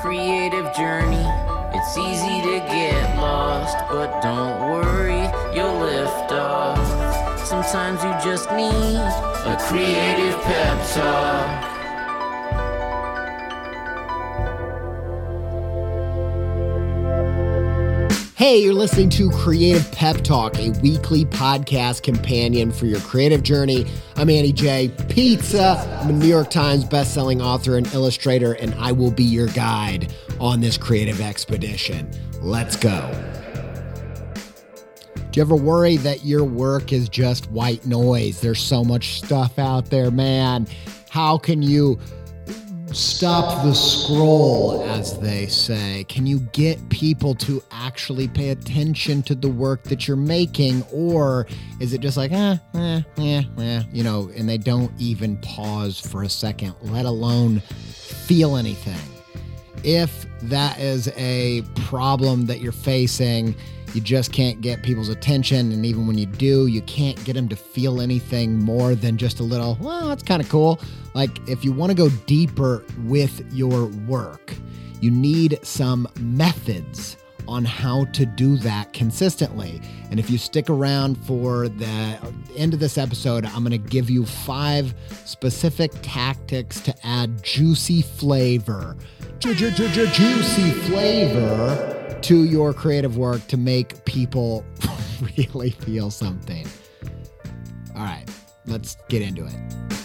creative journey. It's easy to get lost, but don't worry, you'll lift off. Sometimes you just need a creative pep talk. Hey, you're listening to Creative Pep Talk, a weekly podcast companion for your creative journey. I'm Andy J. Pizza. I'm a New York Times bestselling author and illustrator, and I will be your guide on this creative expedition. Let's go. Do you ever worry that your work is just white noise? There's so much stuff out there, man. How can you stop the scroll, as they say? Can you get people to actually pay attention to the work that you're making? Or is it just like, and they don't even pause for a second, let alone feel anything? If that is a problem that you're facing, you just can't get people's attention. And even when you do, you can't get them to feel anything more than just a little, well, that's kind of cool. Like, if you want to go deeper with your work, you need some methods on how to do that consistently. And if you stick around for the end of this episode, I'm going to give you 5 specific tactics to add juicy flavor to your creative work to make people really feel something. All right, let's get into it.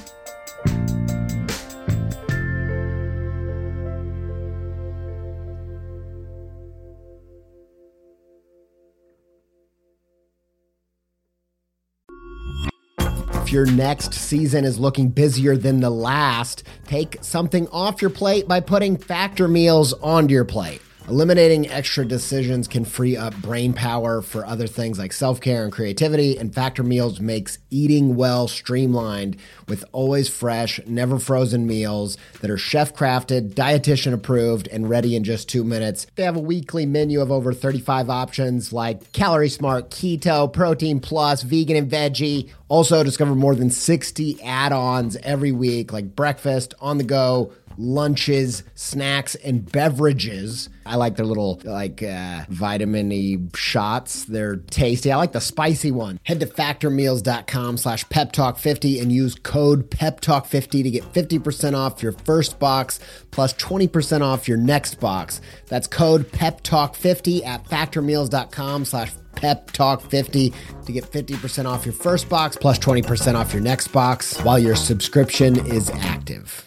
If your next season is looking busier than the last, take something off your plate by putting Factor meals onto your plate. Eliminating extra decisions can free up brain power for other things like self-care and creativity, and Factor meals makes eating well streamlined with always fresh, never frozen meals that are chef-crafted, dietitian approved, and ready in just 2 minutes. They have a weekly menu of over 35 options like Calorie Smart, Keto, Protein Plus, Vegan and Veggie. Also, discover more than 60 add-ons every week like breakfast, on the go, lunches, snacks, and beverages. I like their little vitamin-y shots. They're tasty. I like the spicy one. Head to factormeals.com/peptalk50 and use code peptalk50 to get 50% off your first box plus 20% off your next box. That's code peptalk50 at factormeals.com/peptalk50 to get 50% off your first box plus 20% off your next box while your subscription is active.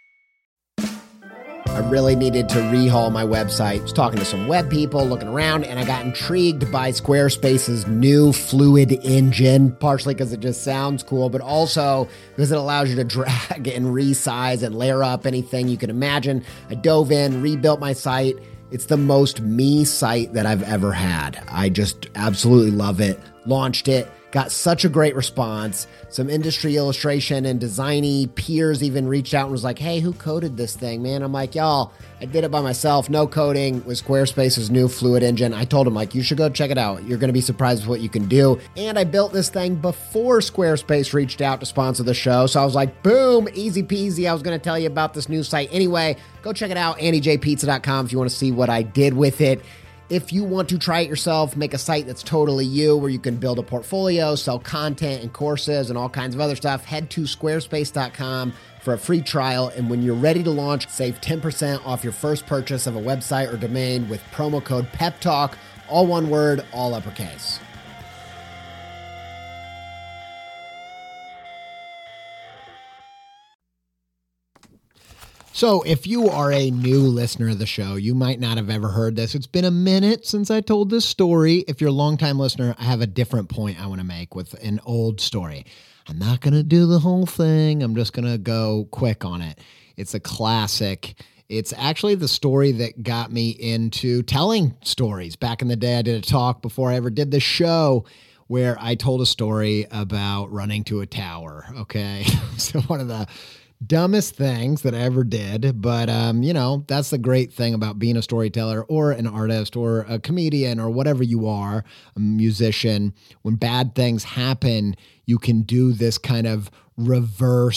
I really needed to rehaul my website. I was talking to some web people, looking around, and I got intrigued by Squarespace's new Fluid engine, partially because it just sounds cool, but also because it allows you to drag and resize and layer up anything you can imagine. I dove in, rebuilt my site. It's the most me site that I've ever had. I just absolutely love it. Launched it. Got such a great response. Some industry illustration and designy peers even reached out and was like, hey, who coded this thing, man? I'm like, y'all, I did it by myself. No coding with Squarespace's new Fluid engine. I told them, like, you should go check it out. You're going to be surprised with what you can do. And I built this thing before Squarespace reached out to sponsor the show. So I was like, boom, easy peasy. I was going to tell you about this new site anyway. Go check it out, andyjpizza.com, if you want to see what I did with it. If you want to try it yourself, make a site that's totally you, where you can build a portfolio, sell content and courses and all kinds of other stuff, head to squarespace.com for a free trial. And when you're ready to launch, save 10% off your first purchase of a website or domain with promo code PEPTALK, all one word, all uppercase. So if you are a new listener of the show, you might not have ever heard this. It's been a minute since I told this story. If you're a longtime listener, I have a different point I want to make with an old story. I'm not going to do the whole thing. I'm just going to go quick on it. It's a classic. It's actually the story that got me into telling stories. Back in the day, I did a talk before I ever did the show where I told a story about running to a tower. Okay. So one of the dumbest things that I ever did. But, that's the great thing about being a storyteller or an artist or a comedian or whatever you are, a musician. When bad things happen, you can do this kind of reverse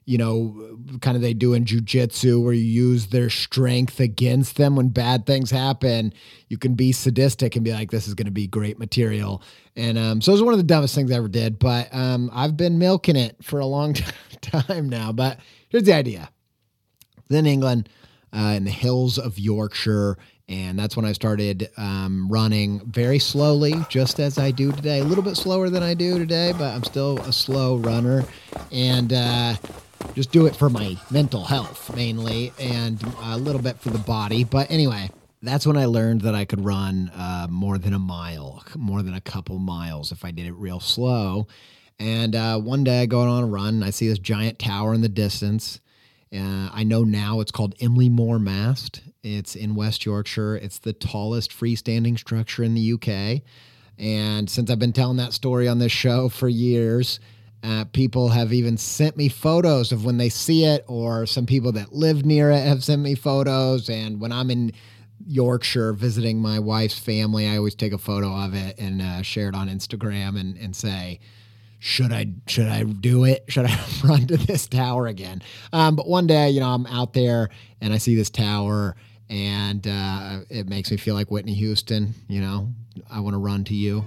kind of they do in jujitsu where you use their strength against them when bad things happen. You can be sadistic and be like, this is going to be great material. And so it was one of the dumbest things I ever did, but I've been milking it for a long time now. But here's the idea. Then England, in the hills of Yorkshire, and that's when I started running very slowly, just as I do today. A little bit slower than I do today, but I'm still a slow runner. And just do it for my mental health mainly, and a little bit for the body. But anyway, that's when I learned that I could run more than a mile, more than a couple miles if I did it real slow. And one day I go on a run, and I see this giant tower in the distance. I know now it's called Emily Moor Mast. It's in West Yorkshire. It's the tallest freestanding structure in the UK. And since I've been telling that story on this show for years, people have even sent me photos of when they see it, or some people that live near it have sent me photos. And when I'm in Yorkshire visiting my wife's family, I always take a photo of it and share it on Instagram and say, should I do it? Should I run to this tower again? But one day, I'm out there and I see this tower, and it makes me feel like Whitney Houston. I want to run to you.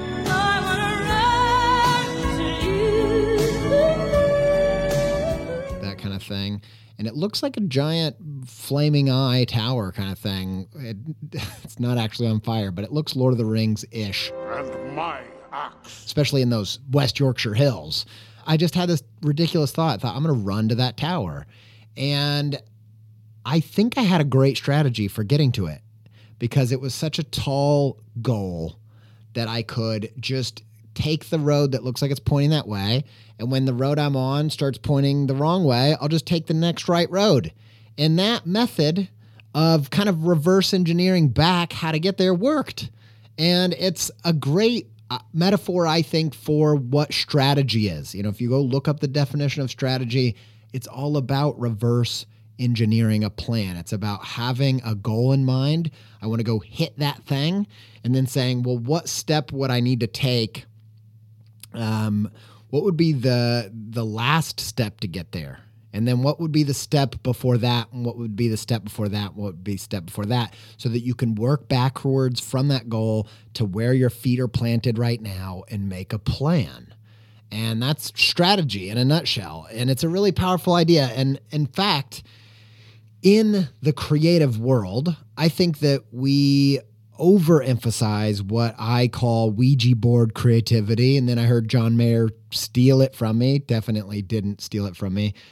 That kind of thing. And it looks like a giant flaming eye tower kind of thing. It's not actually on fire, but it looks Lord of the Rings-ish. And my axe. Especially in those West Yorkshire hills. I just had this ridiculous thought. I thought, I'm going to run to that tower. And I think I had a great strategy for getting to it, because it was such a tall goal that I could just take the road that looks like it's pointing that way. And when the road I'm on starts pointing the wrong way, I'll just take the next right road. And that method of kind of reverse engineering back how to get there worked. And it's a great metaphor, I think, for what strategy is. If you go look up the definition of strategy, it's all about reverse engineering a plan. It's about having a goal in mind. I want to go hit that thing, and then saying, well, what step would I need to take? What would be the last step to get there? And then what would be the step before that? And what would be the step before that? What would be step before that? So that you can work backwards from that goal to where your feet are planted right now and make a plan. And that's strategy in a nutshell. And it's a really powerful idea. And in fact, in the creative world, I think that we overemphasize what I call Ouija board creativity. And then I heard John Mayer steal it from me. Definitely didn't steal it from me.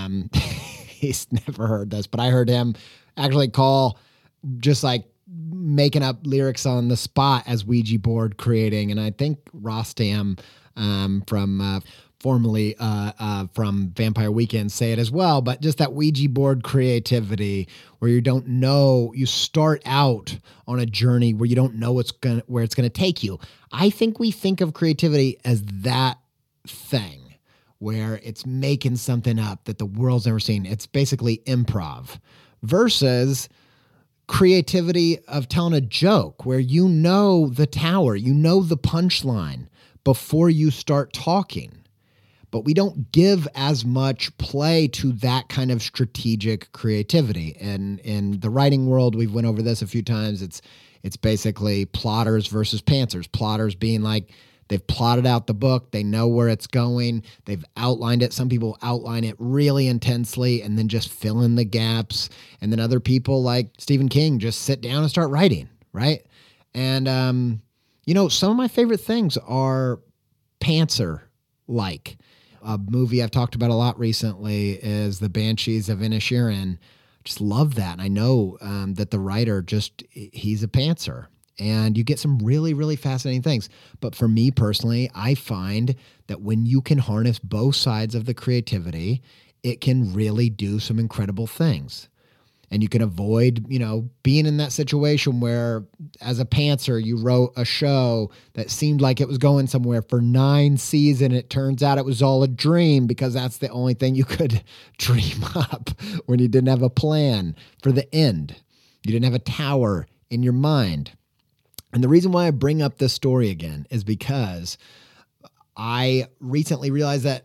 He's never heard this, but I heard him actually call just like making up lyrics on the spot as Ouija board creating. And I think Rostam from formerly from Vampire Weekend say it as well, but just that Ouija board creativity where you don't know, you start out on a journey where you don't know where it's going to take you. I think we think of creativity as that thing where it's making something up that the world's never seen. It's basically improv versus creativity of telling a joke where you know the tower, you know the punchline before you start talking. But we don't give as much play to that kind of strategic creativity. And in the writing world, we've went over this a few times. It's basically plotters versus pantsers. Plotters being like, they've plotted out the book. They know where it's going. They've outlined it. Some people outline it really intensely and then just fill in the gaps. And then other people like Stephen King just sit down and start writing, right? And, some of my favorite things are pantser-like. A movie I've talked about a lot recently is The Banshees of Inisherin. Just love that. And I know that the writer he's a pantser. And you get some really, really fascinating things. But for me personally, I find that when you can harness both sides of the creativity, it can really do some incredible things. And you can avoid, being in that situation where as a pantser, you wrote a show that seemed like it was going somewhere for 9 seasons. It turns out it was all a dream because that's the only thing you could dream up when you didn't have a plan for the end. You didn't have a tower in your mind. And the reason why I bring up this story again is because I recently realized that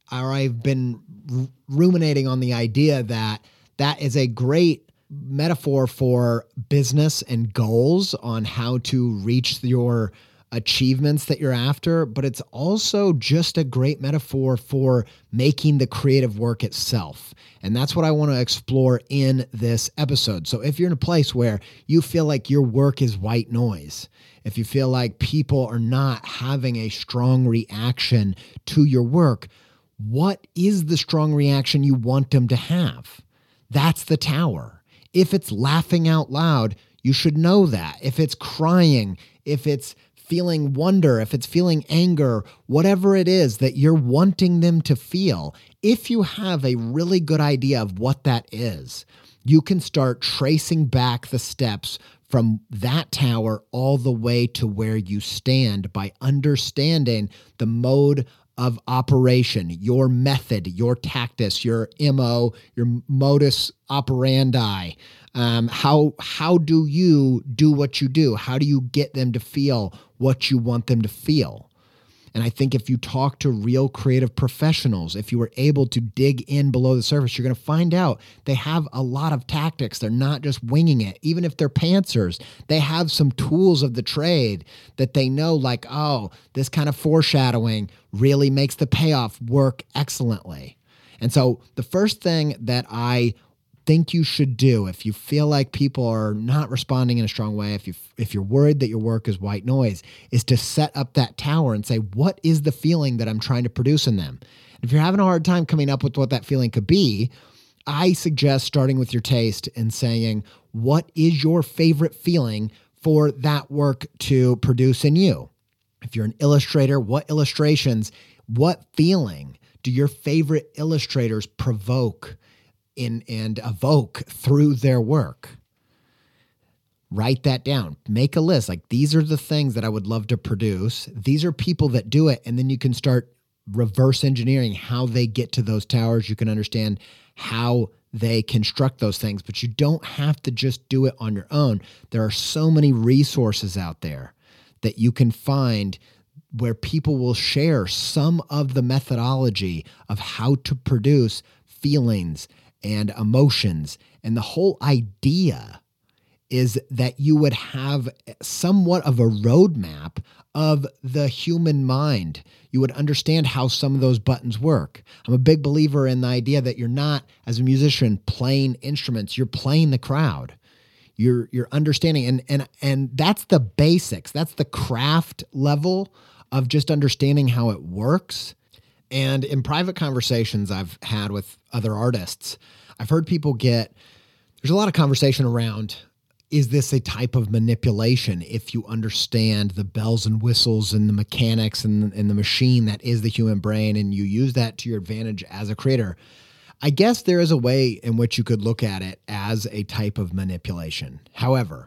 I've been ruminating on the idea that is a great metaphor for business and goals on how to reach your achievements that you're after, but it's also just a great metaphor for making the creative work itself. And that's what I want to explore in this episode. So if you're in a place where you feel like your work is white noise, if you feel like people are not having a strong reaction to your work, what is the strong reaction you want them to have? That's the tower. If it's laughing out loud, you should know that. If it's crying, if it's feeling wonder, if it's feeling anger, whatever it is that you're wanting them to feel, if you have a really good idea of what that is, you can start tracing back the steps from that tower all the way to where you stand by understanding the mode of operation, your method, your tactics, your MO, your modus operandi. How do you do what you do? How do you get them to feel what you want them to feel? And I think if you talk to real creative professionals, if you were able to dig in below the surface, you're going to find out they have a lot of tactics. They're not just winging it. Even if they're pantsers, they have some tools of the trade that they know, like, oh, this kind of foreshadowing really makes the payoff work excellently. And so the first thing that I think you should do if you feel like people are not responding in a strong way, if you're worried that your work is white noise, is to set up that tower and say, what is the feeling that I'm trying to produce in them? And if you're having a hard time coming up with what that feeling could be, I suggest starting with your taste and saying, what is your favorite feeling for that work to produce in you? If you're an illustrator, what illustrations, what feeling do your favorite illustrators provoke and evoke through their work? Write that down. Make a list. Like, these are the things that I would love to produce. These are people that do it. And then you can start reverse engineering how they get to those towers. You can understand how they construct those things, but you don't have to just do it on your own. There are so many resources out there that you can find where people will share some of the methodology of how to produce feelings and emotions. And the whole idea is that you would have somewhat of a roadmap of the human mind. You would understand how some of those buttons work. I'm a big believer in the idea that you're not, as a musician, playing instruments. You're playing the crowd. You're understanding. And that's the basics. That's the craft level of just understanding how it works. And in private conversations I've had with other artists, I've heard people there's a lot of conversation around, is this a type of manipulation if you understand the bells and whistles and the mechanics and the machine that is the human brain, and you use that to your advantage as a creator? I guess there is a way in which you could look at it as a type of manipulation. However,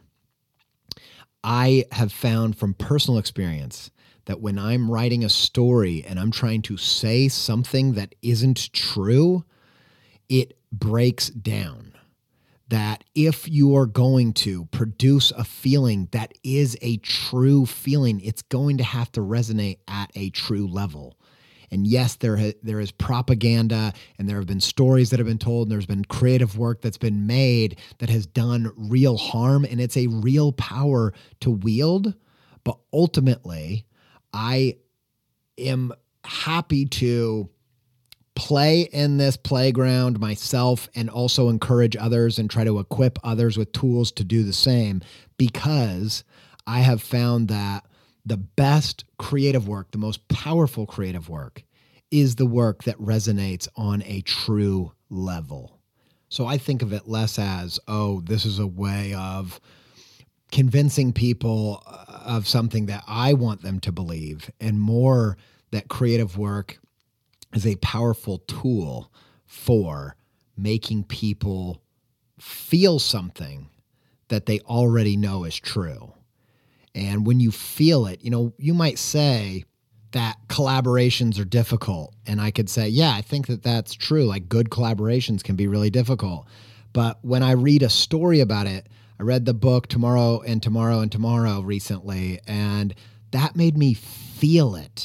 I have found from personal experience that when I'm writing a story and I'm trying to say something that isn't true, it breaks down. That if you are going to produce a feeling that is a true feeling, it's going to have to resonate at a true level. And yes, there is propaganda, and there have been stories that have been told, and there's been creative work that's been made that has done real harm, and it's a real power to wield. But ultimately, I am happy to play in this playground myself and also encourage others and try to equip others with tools to do the same, because I have found that the best creative work, the most powerful creative work, is the work that resonates on a true level. So I think of it less as, oh, this is a way of convincing people of something that I want them to believe, and more that creative work is a powerful tool for making people feel something that they already know is true. And when you feel it, you might say that collaborations are difficult. And I could say, yeah, I think that that's true. Like, good collaborations can be really difficult. But when I read a story about it, I read the book Tomorrow and Tomorrow and Tomorrow recently, and that made me feel it.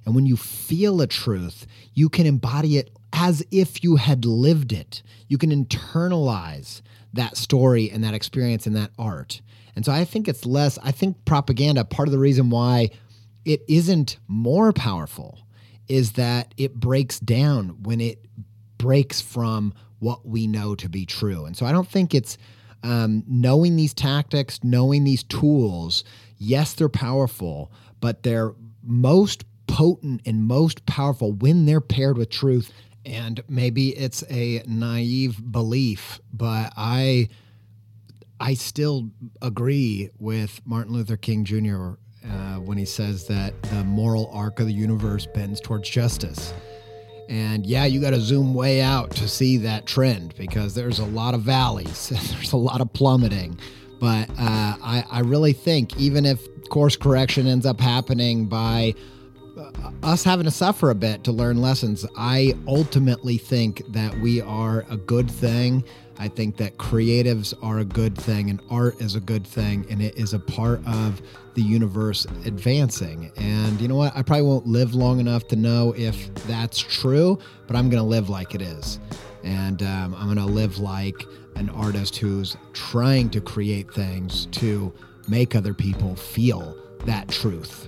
And when you feel a truth, you can embody it as if you had lived it. You can internalize that story and that experience and that art. And so I think I think propaganda, part of the reason why it isn't more powerful is that it breaks down when it breaks from what we know to be true. And so I don't think it's knowing these tactics, knowing these tools. Yes, they're powerful, but they're most potent and most powerful when they're paired with truth. And maybe it's a naive belief, but I still agree with Martin Luther King Jr. When he says that the moral arc of the universe bends towards justice. And yeah, you got to zoom way out to see that trend because there's a lot of valleys, there's a lot of plummeting. But I really think even if course correction ends up happening by us having to suffer a bit to learn lessons, I ultimately think that we are a good thing. I think that creatives are a good thing and art is a good thing, and it is a part of the universe advancing. And you know what? I probably won't live long enough to know if that's true, but I'm going to live like it is. And I'm going to live like an artist who's trying to create things to make other people feel that truth.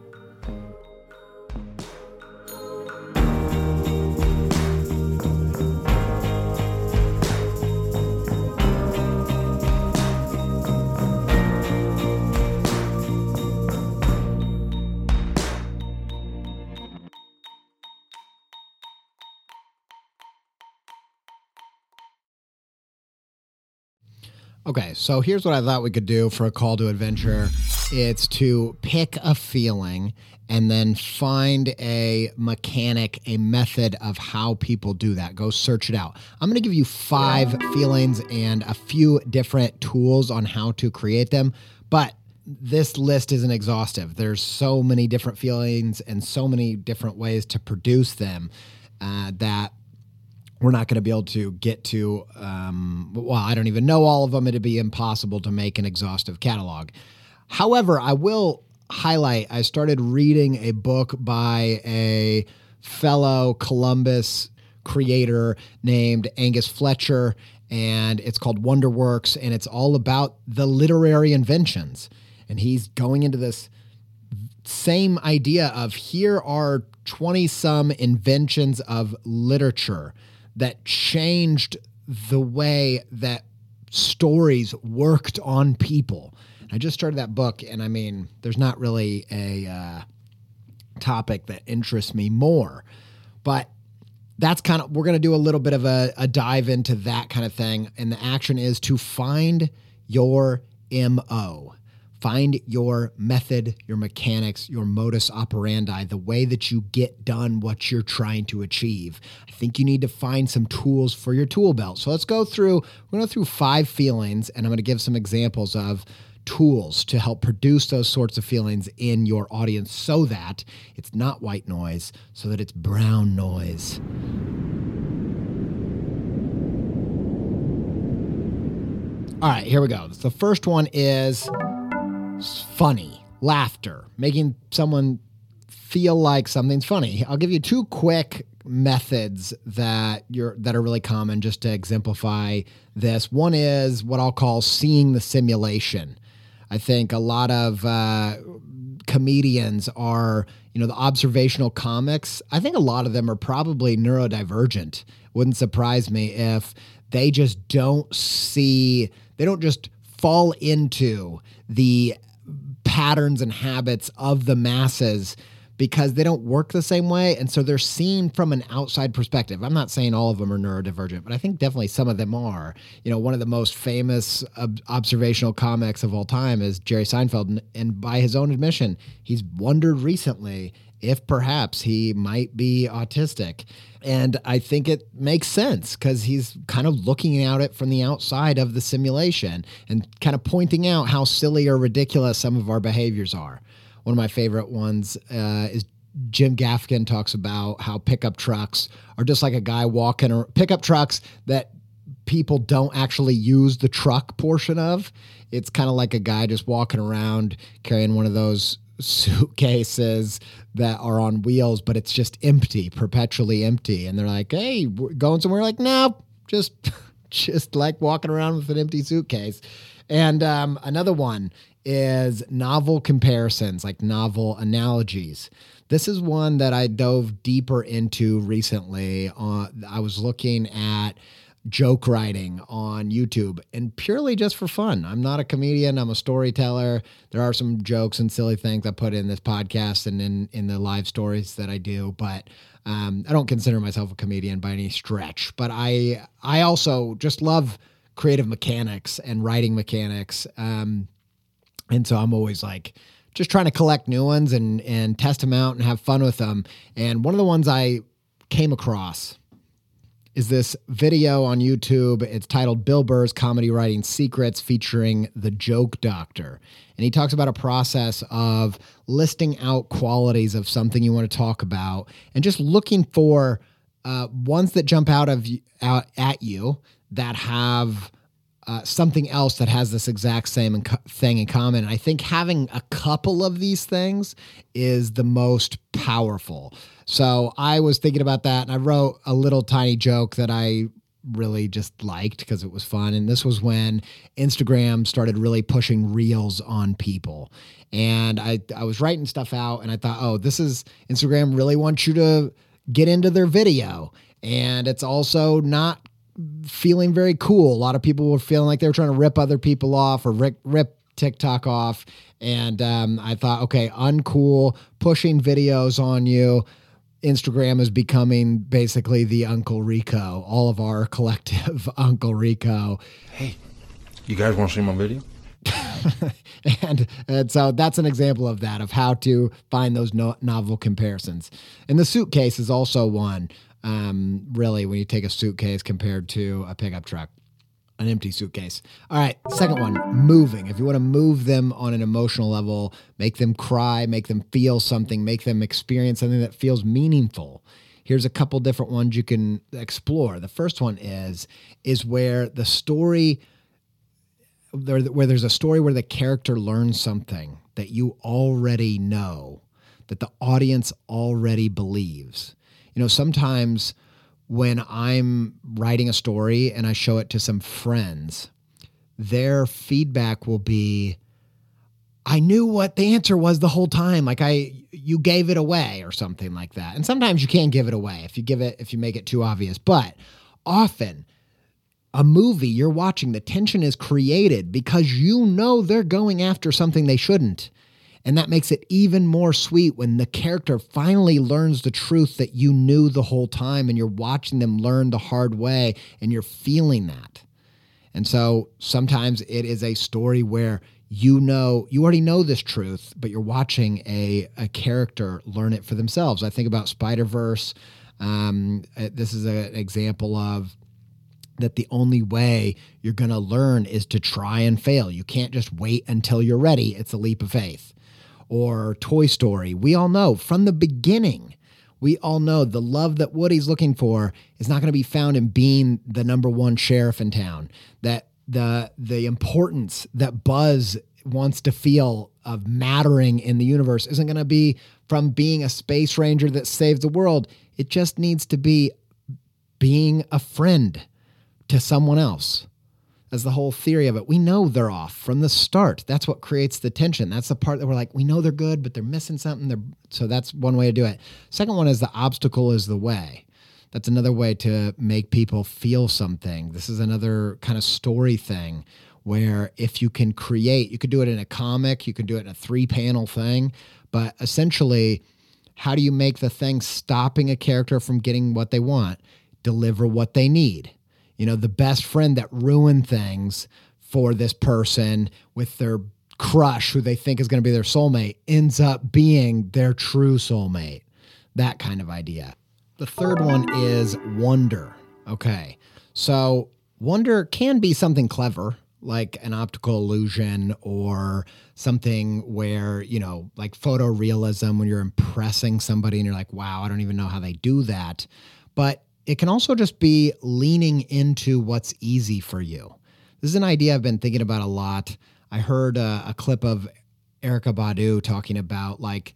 Okay, so here's what I thought we could do for a call to adventure. It's to pick a feeling and then find a mechanic, a method of how people do that. Go search it out. I'm going to give you 5 feelings and a few different tools on how to create them, but this list isn't exhaustive. There's so many different feelings and so many different ways to produce them that we're not going to be able to get to, I don't even know all of them. It'd be impossible to make an exhaustive catalog. However, I will highlight, I started reading a book by a fellow Columbus creator named Angus Fletcher, and it's called Wonderworks, and it's all about the literary inventions. And he's going into this same idea of here are 20-some inventions of literature that changed the way that stories worked on people. I just started that book, and I mean, there's not really a topic that interests me more, but that's kind of, we're going to do a little bit of a dive into that kind of thing. And the action is to find your MO. Find your method, your mechanics, your modus operandi, the way that you get done what you're trying to achieve. I think you need to find some tools for your tool belt. So let's go through, we're going to go through 5 feelings, and I'm going to give some examples of tools to help produce those sorts of feelings in your audience so that it's not white noise, so that it's brown noise. All right, here we go. The first one is funny, laughter, making someone feel like something's funny. I'll give you 2 quick methods that are really common just to exemplify this. One is what I'll call seeing the simulation. I think a lot of comedians are, the observational comics. I think a lot of them are probably neurodivergent. Wouldn't surprise me if they just don't just fall into the patterns and habits of the masses because they don't work the same way. And so they're seen from an outside perspective. I'm not saying all of them are neurodivergent, but I think definitely some of them are. One of the most famous observational comics of all time is Jerry Seinfeld. And by his own admission, he's wondered recently if perhaps he might be autistic. And I think it makes sense because he's kind of looking at it from the outside of the simulation and kind of pointing out how silly or ridiculous some of our behaviors are. One of my favorite ones is Jim Gaffigan talks about how pickup trucks are just like a guy walking around, pickup trucks that people don't actually use the truck portion of. It's kind of like a guy just walking around carrying one of those suitcases that are on wheels, but it's just empty, perpetually empty. And they're like, hey, we're going somewhere. Like, no, just like walking around with an empty suitcase. And another one is novel comparisons, like novel analogies. This is one that I dove deeper into recently. I was looking at joke writing on YouTube, and purely just for fun. I'm not a comedian. I'm a storyteller. There are some jokes and silly things I put in this podcast and in the live stories that I do, but I don't consider myself a comedian by any stretch. But I also just love creative mechanics and writing mechanics. And so I'm always like just trying to collect new ones and test them out and have fun with them. And one of the ones I came across is this video on YouTube. It's titled Bill Burr's Comedy Writing Secrets, featuring the Joke Doctor. And he talks about a process of listing out qualities of something you want to talk about and just looking for ones that jump out at you that have something else that has this exact same thing in common. And I think having a couple of these things is the most powerful. So I was thinking about that, and I wrote a little tiny joke that I really just liked because it was fun. And this was when Instagram started really pushing reels on people. And I was writing stuff out, and I thought, oh, this is Instagram really wants you to get into their video. And it's also not feeling very cool. A lot of people were feeling like they were trying to rip other people off or rip TikTok off. And I thought, okay, uncool, pushing videos on you. Instagram is becoming basically the Uncle Rico, all of our collective Uncle Rico. Hey, you guys want to see my video? and so that's an example of that, of how to find those novel comparisons. And the suitcase is also one, really, when you take a suitcase compared to a pickup truck. An empty suitcase. All right, second one, moving. If you want to move them on an emotional level, make them cry, make them feel something, make them experience something that feels meaningful. Here's a couple different ones you can explore. The first one is where the story, where there's a story where the character learns something that you already know, that the audience already believes. You know, sometimes when I'm writing a story and I show it to some friends, their feedback will be, I knew what the answer was the whole time. Like you gave it away or something like that. And sometimes you can give it away if you make it too obvious. But often a movie you're watching, the tension is created because you know they're going after something they shouldn't. And that makes it even more sweet when the character finally learns the truth that you knew the whole time, and you're watching them learn the hard way and you're feeling that. And so sometimes it is a story where you already know this truth, but you're watching a character learn it for themselves. I think about Spider-Verse. This is an example of that the only way you're going to learn is to try and fail. You can't just wait until you're ready. It's a leap of faith. Or Toy Story. We all know from the beginning, we all know the love that Woody's looking for is not going to be found in being the number one sheriff in town. That the importance that Buzz wants to feel of mattering in the universe isn't going to be from being a space ranger that saves the world. It just needs to be being a friend to someone else. That's the whole theory of it. We know they're off from the start. That's what creates the tension. That's the part that we're like, we know they're good, but they're missing something. So that's one way to do it. Second one is the obstacle is the way. That's another way to make people feel something. This is another kind of story thing where if you can create, you could do it in a comic, you could do it in a 3-panel thing, but essentially, how do you make the thing stopping a character from getting what they want, deliver what they need? You know, the best friend that ruined things for this person with their crush who they think is going to be their soulmate ends up being their true soulmate. That kind of idea. The third one is wonder. Okay. So wonder can be something clever, like an optical illusion or something where, you know, like photorealism when you're impressing somebody and you're like, wow, I don't even know how they do that. But it can also just be leaning into what's easy for you. This is an idea I've been thinking about a lot. I heard a clip of Erykah Badu talking about like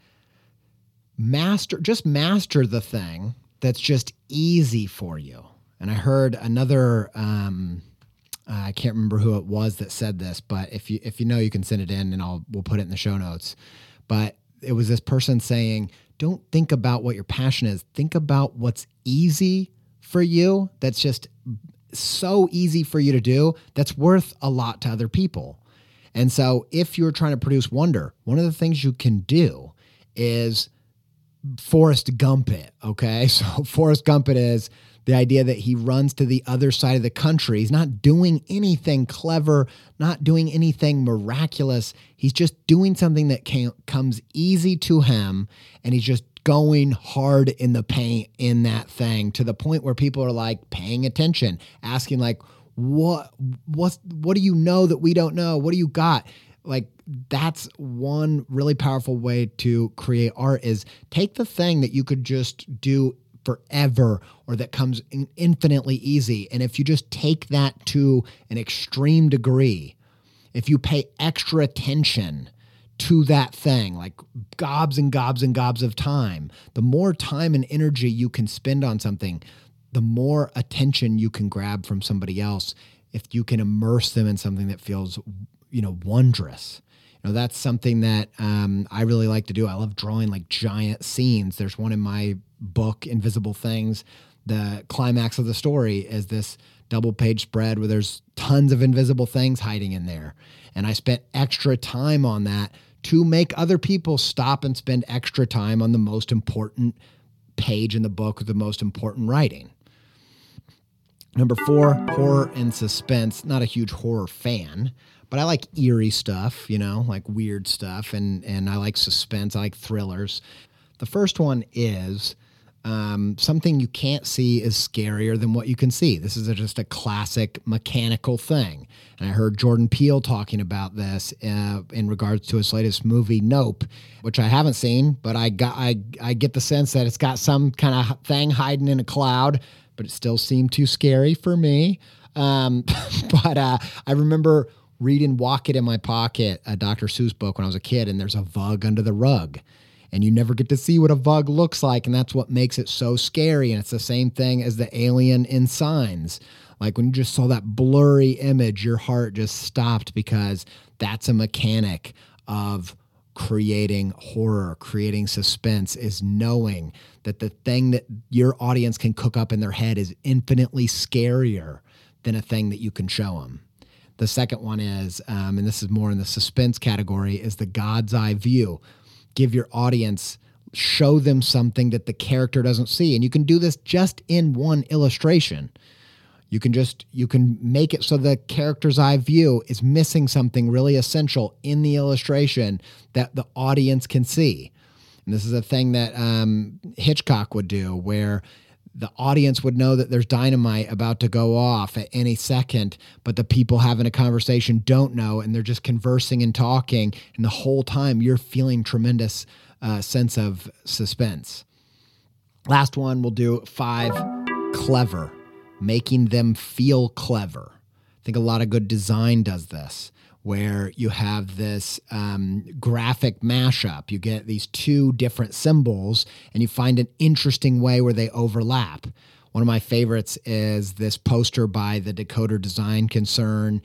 master the thing that's just easy for you. And I heard another, I can't remember who it was that said this, but if you know, you can send it in and we'll put it in the show notes. But it was this person saying, don't think about what your passion is. Think about what's easy for you. That's just so easy for you to do. That's worth a lot to other people. And so if you're trying to produce wonder, one of the things you can do is Forrest Gump it. Okay. So Forrest Gump it is the idea that he runs to the other side of the country. He's not doing anything clever, not doing anything miraculous. He's just doing something that comes easy to him, and he's just going hard in the paint in that thing to the point where people are like paying attention, asking like, what do you know that we don't know? What do you got? Like, that's one really powerful way to create art, is take the thing that you could just do forever or that comes infinitely easy. And if you just take that to an extreme degree, if you pay extra attention to that thing, like gobs and gobs and gobs of time, the more time and energy you can spend on something, the more attention you can grab from somebody else if you can immerse them in something that feels, wondrous. That's something that I really like to do. I love drawing like giant scenes. There's one in my book, Invisible Things. The climax of the story is this double-page spread where there's tons of invisible things hiding in there. And I spent extra time on that to make other people stop and spend extra time on the most important page in the book with the most important writing. Number 4, horror and suspense. Not a huge horror fan, but I like eerie stuff, like weird stuff, and I like suspense. I like thrillers. The first one is something you can't see is scarier than what you can see. This is just a classic mechanical thing. And I heard Jordan Peele talking about this in regards to his latest movie, Nope, which I haven't seen, but I get the sense that it's got some kind of thing hiding in a cloud, but it still seemed too scary for me. But I remember reading Walk It in My Pocket, a Dr. Seuss book when I was a kid, and there's a Vug under the rug. And you never get to see what a Vug looks like, and that's what makes it so scary. And it's the same thing as the alien in Signs. Like when you just saw that blurry image, your heart just stopped, because that's a mechanic of creating horror, creating suspense, is knowing that the thing that your audience can cook up in their head is infinitely scarier than a thing that you can show them. The second one is, and this is more in the suspense category, is the God's eye view. Give your audience, show them something that the character doesn't see. And you can do this just in one illustration. You can make it so the character's eye view is missing something really essential in the illustration that the audience can see. And this is a thing that Hitchcock would do, where the audience would know that there's dynamite about to go off at any second, but the people having a conversation don't know, and they're just conversing and talking, and the whole time you're feeling tremendous sense of suspense. Last one, we'll do 5, clever, making them feel clever. I think a lot of good design does this, where you have this graphic mashup. You get these 2 different symbols, and you find an interesting way where they overlap. One of my favorites is this poster by the Decoder Design Concern.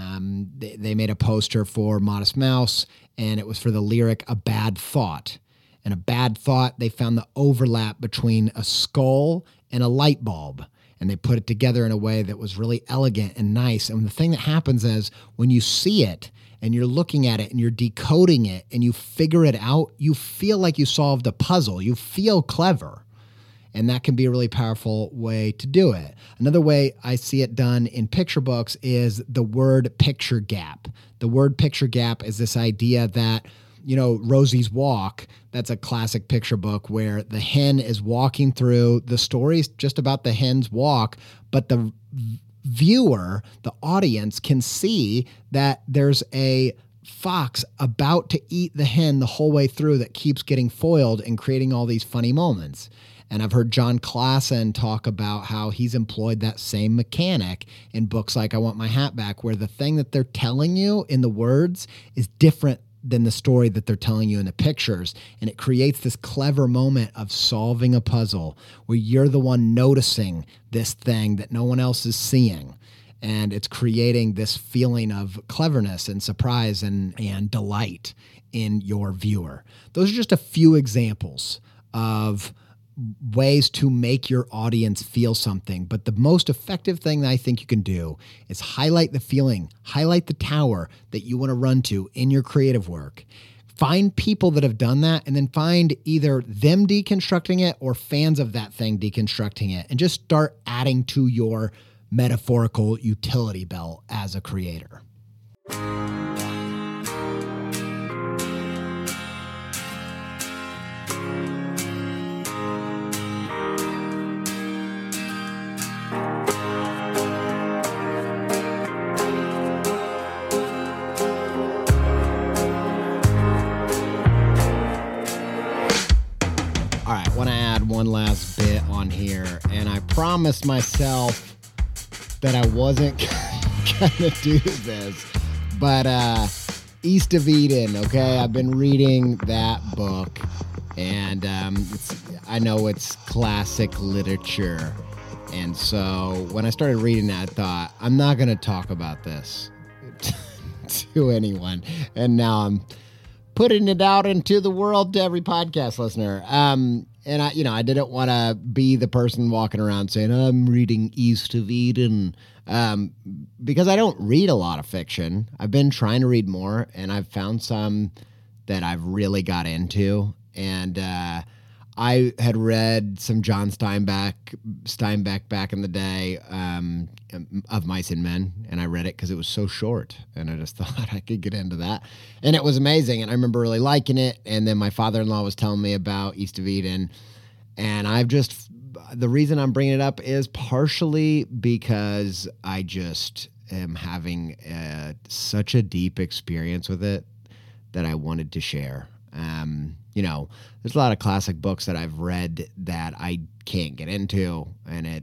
They made a poster for Modest Mouse, and it was for the lyric, A Bad Thought. And a bad thought, they found the overlap between a skull and a light bulb. And they put it together in a way that was really elegant and nice. And the thing that happens is when you see it and you're looking at it and you're decoding it and you figure it out, you feel like you solved a puzzle. You feel clever. And that can be a really powerful way to do it. Another way I see it done in picture books is the word picture gap. The word picture gap is this idea that, Rosie's Walk, that's a classic picture book where the hen is walking through, the story's just about the hen's walk, but the viewer, the audience, can see that there's a fox about to eat the hen the whole way through that keeps getting foiled and creating all these funny moments. And I've heard John Klassen talk about how he's employed that same mechanic in books like I Want My Hat Back, where the thing that they're telling you in the words is different than the story that they're telling you in the pictures. And it creates this clever moment of solving a puzzle where you're the one noticing this thing that no one else is seeing. And it's creating this feeling of cleverness and surprise and delight in your viewer. Those are just a few examples of ways to make your audience feel something. But the most effective thing that I think you can do is highlight the feeling, highlight the tower that you want to run to in your creative work. Find people that have done that and then find either them deconstructing it or fans of that thing deconstructing it, and just start adding to your metaphorical utility belt as a creator. One last bit on here, and I promised myself that I wasn't gonna do this, but East of Eden, okay? I've been reading that book, and I know it's classic literature, and so when I started reading that, I thought, I'm not gonna talk about this to anyone, and now I'm putting it out into the world to every podcast listener. And I didn't want to be the person walking around saying, I'm reading East of Eden, because I don't read a lot of fiction. I've been trying to read more, and I've found some that I've really got into. And I had read some John Steinbeck back in the day, of Mice and Men, and I read it because it was so short, and I just thought I could get into that. And it was amazing, and I remember really liking it. And then my father-in-law was telling me about East of Eden, and the reason I'm bringing it up is partially because I just am having such a deep experience with it that I wanted to share. There's a lot of classic books that I've read that I can't get into, and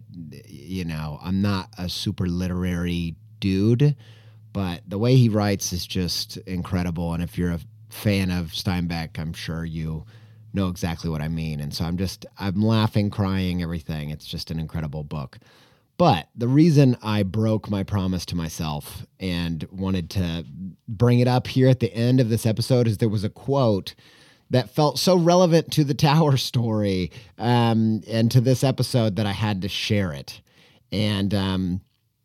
I'm not a super literary dude, but the way he writes is just incredible. And if you're a fan of Steinbeck, I'm sure you know exactly what I mean. And so I'm laughing, crying, everything. It's just an incredible book. But the reason I broke my promise to myself and wanted to bring it up here at the end of this episode is there was a quote that felt so relevant to the Tower story and to this episode that I had to share it. And I'm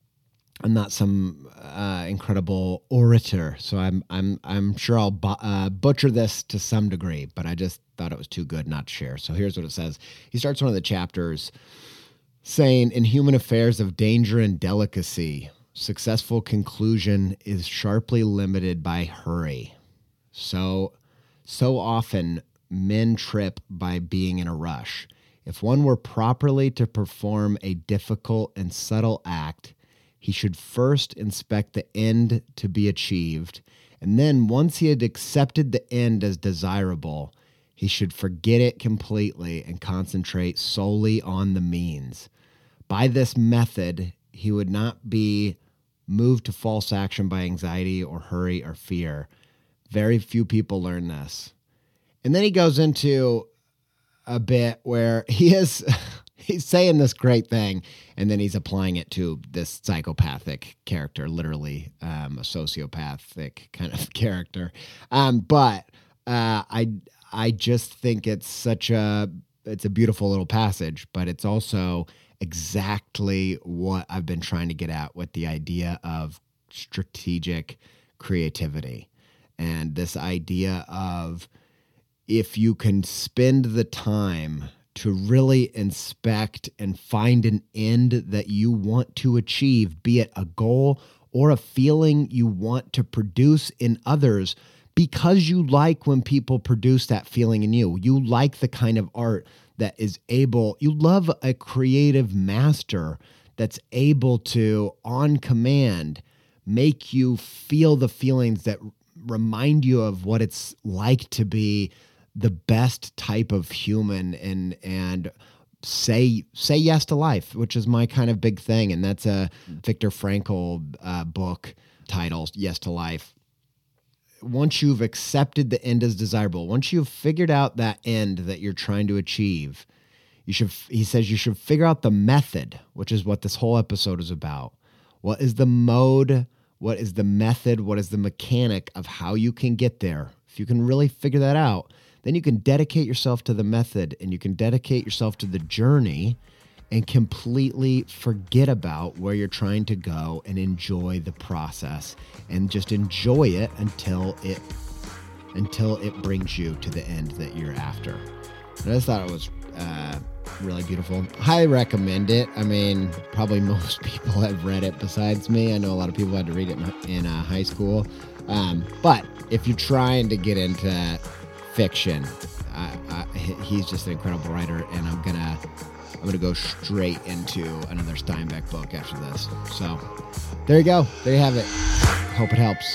not some incredible orator, so I'm sure I'll butcher this to some degree, but I just thought it was too good not to share. So here's what it says. He starts one of the chapters saying, in human affairs of danger and delicacy, successful conclusion is sharply limited by hurry. So often men trip by being in a rush. If one were properly to perform a difficult and subtle act, he should first inspect the end to be achieved, and then once he had accepted the end as desirable, he should forget it completely and concentrate solely on the means. By this method, he would not be moved to false action by anxiety or hurry or fear. Very few people learn this. And then he goes into a bit where he's saying this great thing, and then he's applying it to this psychopathic character, literally a sociopathic kind of character. But I just think it's a beautiful little passage, but it's also exactly what I've been trying to get at with the idea of strategic creativity. And this idea of, if you can spend the time to really inspect and find an end that you want to achieve, be it a goal or a feeling you want to produce in others, because you like when people produce that feeling in you. You like the kind of art that is able, you love a creative master that's able to, on command, make you feel the feelings that remind you of what it's like to be the best type of human and say yes to life, which is my kind of big thing. And that's a Viktor Frankl book titled Yes to Life. once you've accepted the end as desirable, once you've figured out that end that you're trying to achieve, he says you should figure out the method, which is what this whole episode is about. What is the mode? What is the method? What is the mechanic of how you can get there? If you can really figure that out, then you can dedicate yourself to the method and you can dedicate yourself to the journey and completely forget about where you're trying to go and enjoy the process and just enjoy it until it brings you to the end that you're after. I just thought it was really beautiful. Highly recommend it. I mean, probably most people have read it besides me. I know a lot of people had to read it in high school. But if you're trying to get into fiction, he's just an incredible writer, and I'm gonna go straight into another Steinbeck book after this. So there you go. There you have it. Hope it helps.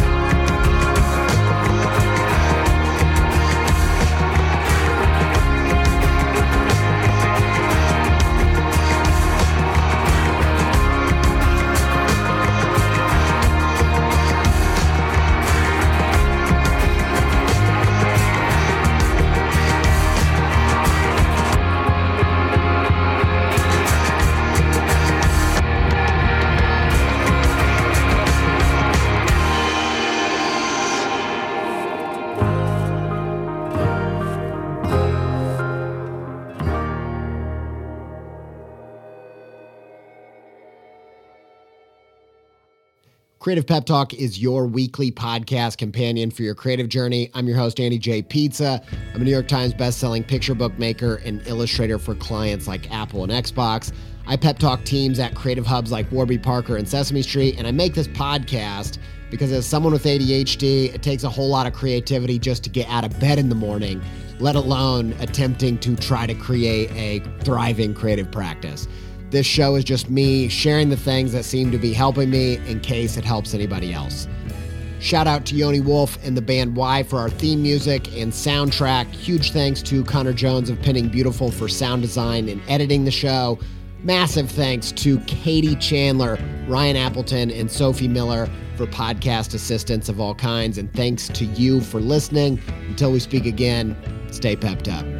Creative Pep Talk is your weekly podcast companion for your creative journey. I'm your host, Andy J. Pizza. I'm a New York Times bestselling picture book maker and illustrator for clients like Apple and Xbox. I pep talk teams at creative hubs like Warby Parker and Sesame Street, and I make this podcast because as someone with ADHD, it takes a whole lot of creativity just to get out of bed in the morning, let alone attempting to try to create a thriving creative practice. This show is just me sharing the things that seem to be helping me in case it helps anybody else. Shout out to Yoni Wolf and the band Y for our theme music and soundtrack. Huge thanks to Connor Jones of Pinning Beautiful for sound design and editing the show. Massive thanks to Katie Chandler, Ryan Appleton, and Sophie Miller for podcast assistance of all kinds. And thanks to you for listening. Until we speak again, stay pepped up.